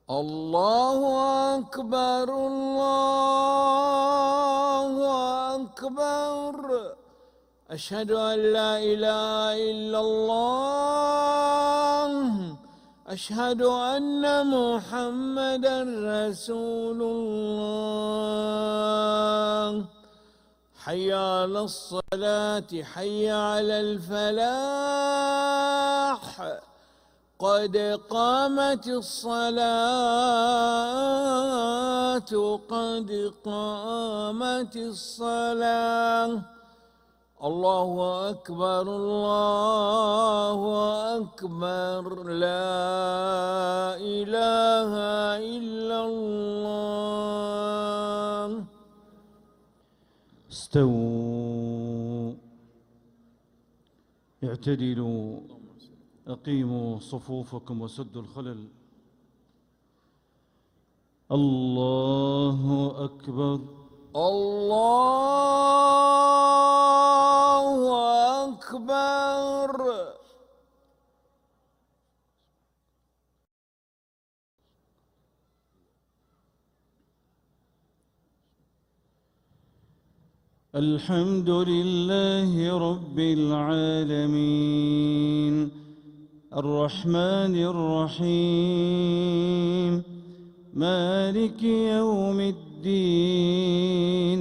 الله أكبر الله أكبر. أشهد أن لا إله إلا الله. أشهد أن محمدا رسول الله. حي على الصلاة حي على الفلاح. قد قامت الصلاة قد قامت الصلاة. الله أكبر الله أكبر. لا إله إلا الله. استووا اعتدلوا أقيموا صفوفكم وسدوا الخلل. الله أكبر الله أكبر. الحمد لله رب العالمين الرحمن الرحيم مالك يوم الدين.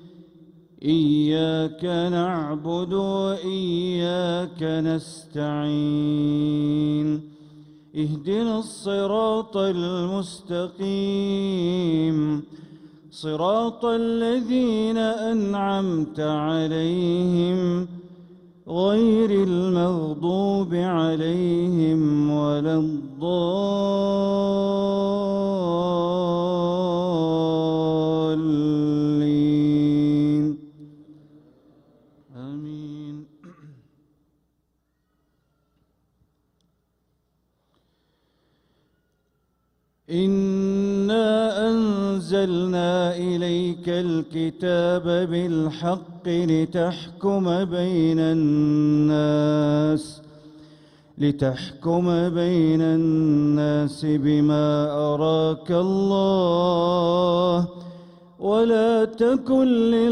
إياك نعبد وإياك نستعين. اهدنا الصراط المستقيم صراط الذين أنعمت عليهم غير المغضوب عليهم ولا الضالين. آمين. إنا أنزلنا إليك الكتاب بالحق لتحكم بين الناس بما أراك الله ولا تكن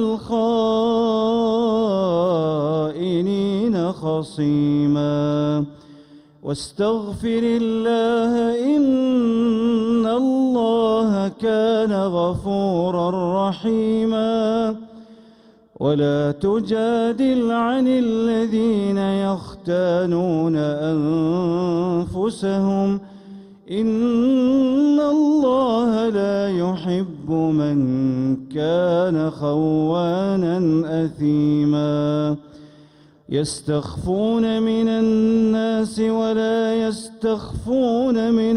للخائنين خصيما. واستغفر الله إن الله كان غفورا رحيما. ولا تجادل عن الذين يختانون أنفسهم إن الله لا يحب من كان خوانا أثيما. يستخفون من الناس ولا يستخفون من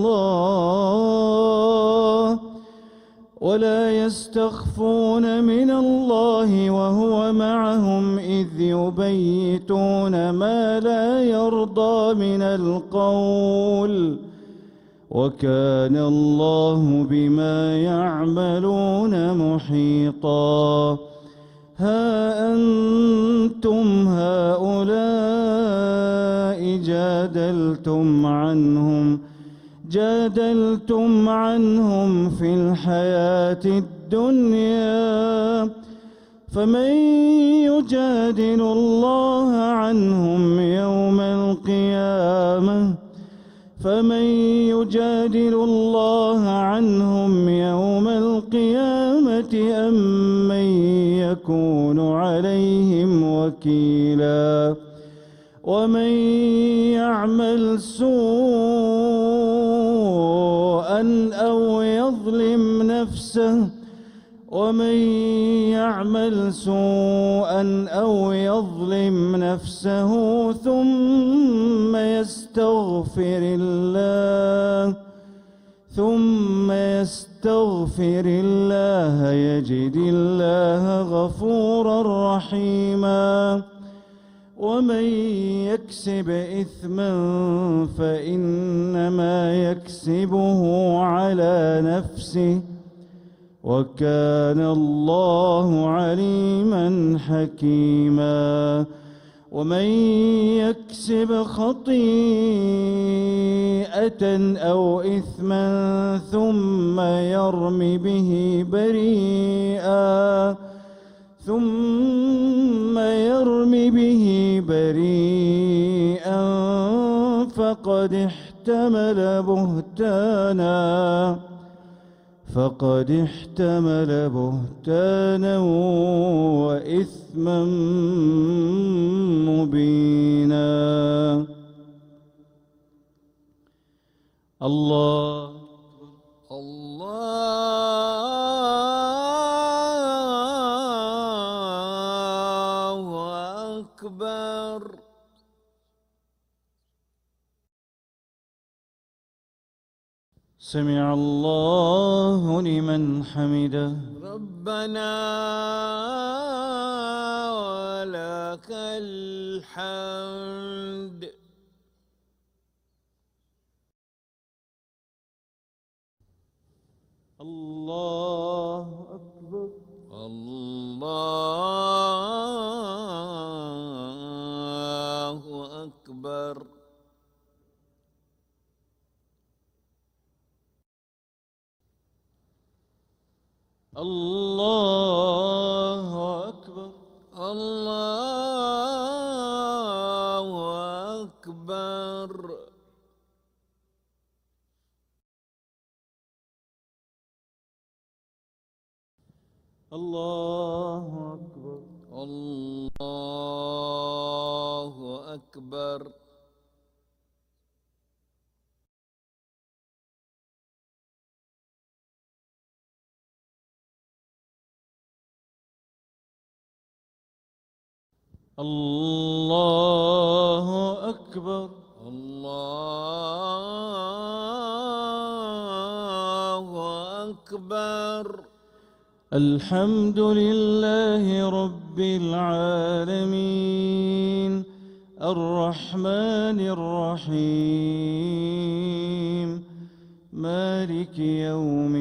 الله وهو معهم إذ يبيتون ما لا يرضى من القول وكان الله بما يعملون محيطا. ها أنتم هؤلاء جادلتم عنهم في الحياة الدنيا فمن يجادل الله عنهم يوم القيامة أم من يكون عليهم وكيلا. ومن يعمل سوءا أو يظلم نفسه ثم يستغفر الله يجد الله غفورا رحيما. ومن يكسب إثما فإنما يكسبه على نفسه وكان الله عليما حكيما. ومن يكسب خطيئة أو إثما ثم يرم به بريئا فقد احتمل بهتانا وإثما مبينا. الله أكبر. سمع الله لمن حمده. ربنا ولك الحمد. الله أكبر. الله أكبر. الله أكبر. الله أكبر. الله أكبر. الله أكبر. الله أكبر. الله أكبر. الحمد لله رب العالمين الرحمن الرحيم مالك يوم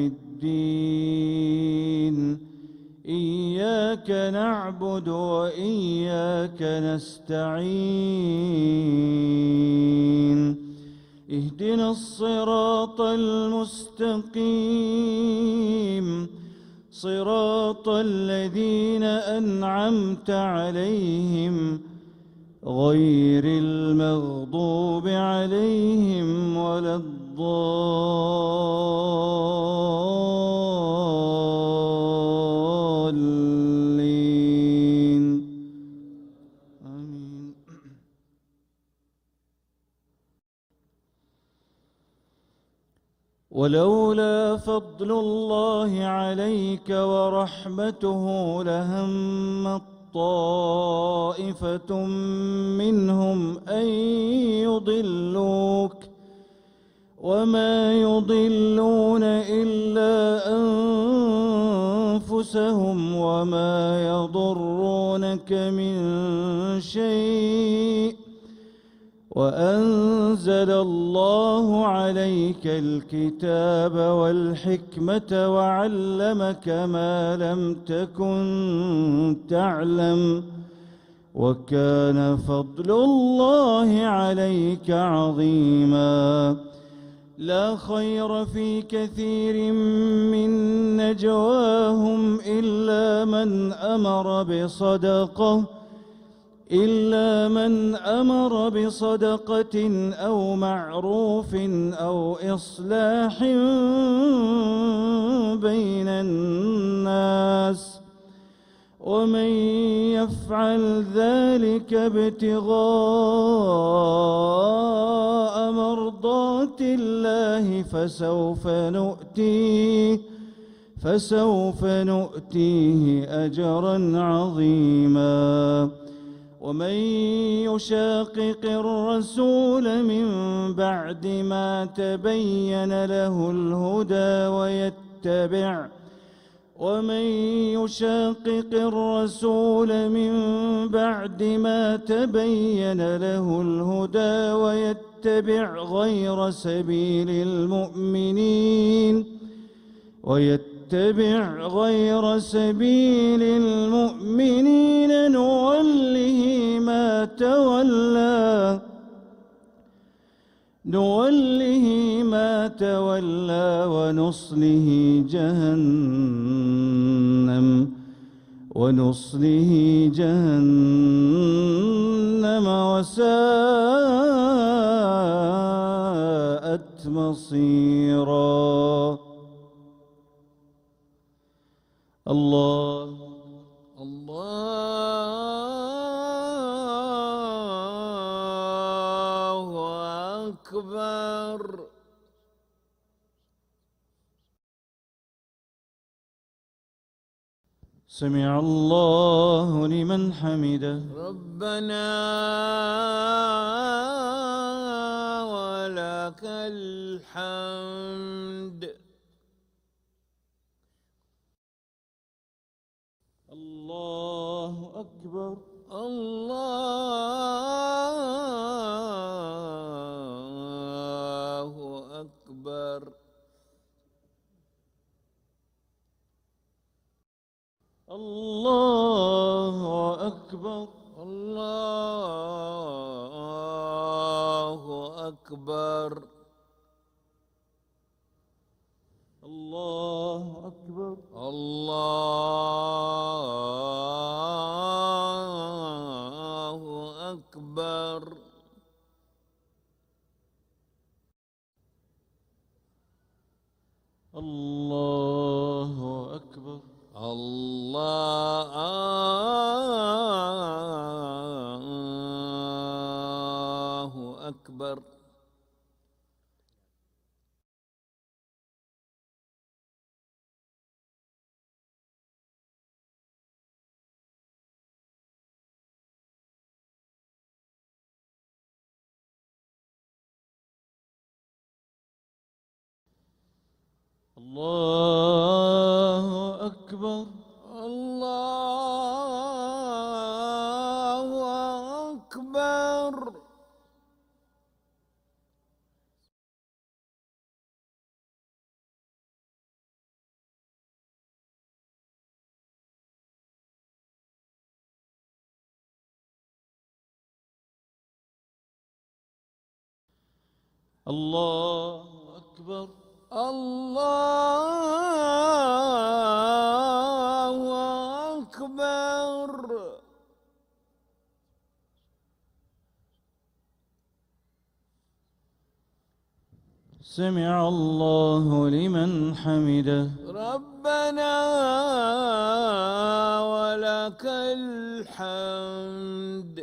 الدين. إياك نعبد وإياك نستعين. اهدنا الصراط المستقيم صراط الذين أنعمت عليهم غير المغضوب عليهم ولا الضالين. آمين. ولولا فضل الله عليك ورحمته لهم طائفة منهم أن يضلوك وما يضلون إلا أنفسهم وما يضرونك من شيء. وأنزل الله عليك الكتاب والحكمة وعلمك ما لم تكن تعلم وكان فضل الله عليك عظيما. لا خير في كثير من نجواهم إلا من أمر بصدقة أو معروف أو إصلاح بين الناس. ومن يفعل ذلك ابتغاء مرضات الله فسوف نؤتيه أجرا عظيما. ومن يشاقق الرسول من بعد ما تبين له الهدى ويتبع غير سبيل المؤمنين نوله ما تولى نوله ما تولى ونصله جهنم وساءت مصيرا. الله أكبر. سمع الله لمن حمده. ربنا ولك الحمد. الله أكبر. الله أكبر. الله أكبر. الله أكبر. الله أكبر. الله أكبر. الله أكبر. الله أكبر. الله أكبر. الله أكبر. الله أكبر. الله أكبر. سمع الله لمن حمده. ربنا ولك الحمد.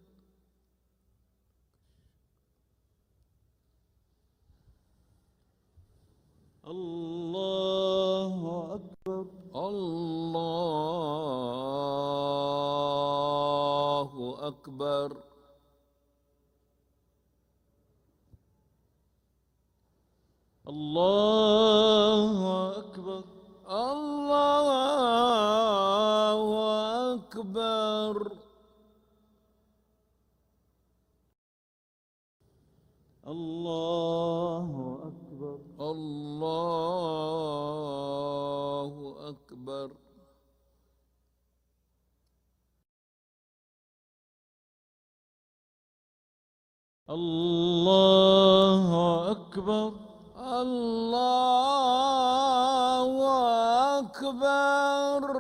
الله أكبر. الله أكبر. الله أكبر. الله أكبر. الله أكبر. الله أكبر. الله أكبر. الله أكبر.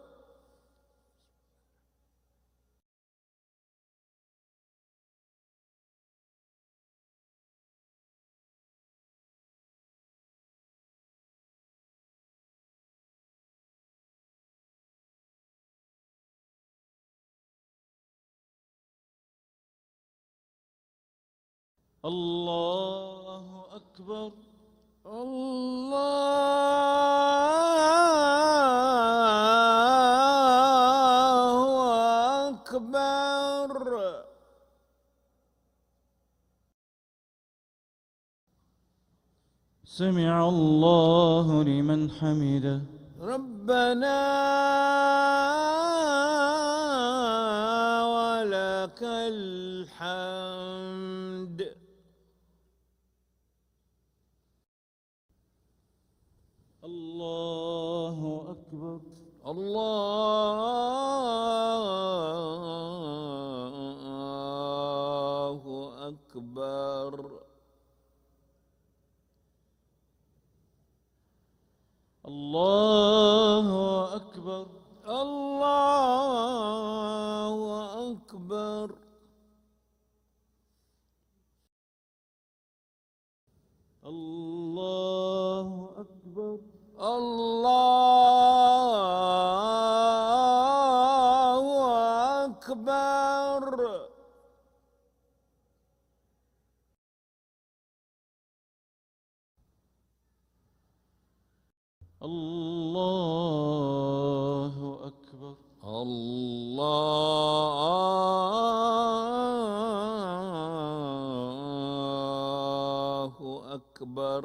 الله أكبر. الله أكبر. سمع الله لمن حمده. ربنا ولك الحمد. الله أكبر. الله الله أكبر. الله أكبر. الله أكبر. الله أكبر. الله أكبر. الله أكبر.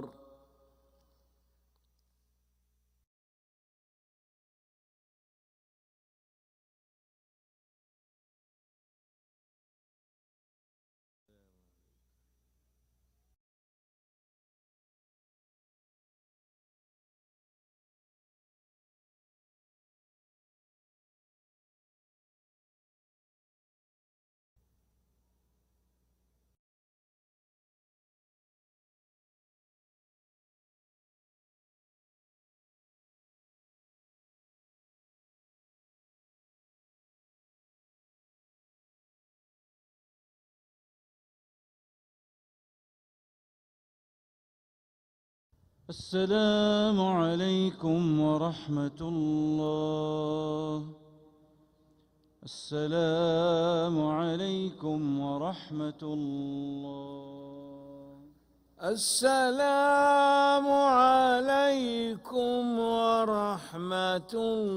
السلام عليكم ورحمة الله. السلام عليكم ورحمة الله. السلام عليكم ورحمة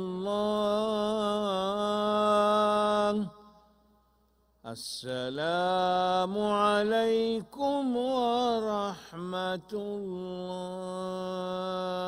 الله. السلام عليكم ورحمة الله.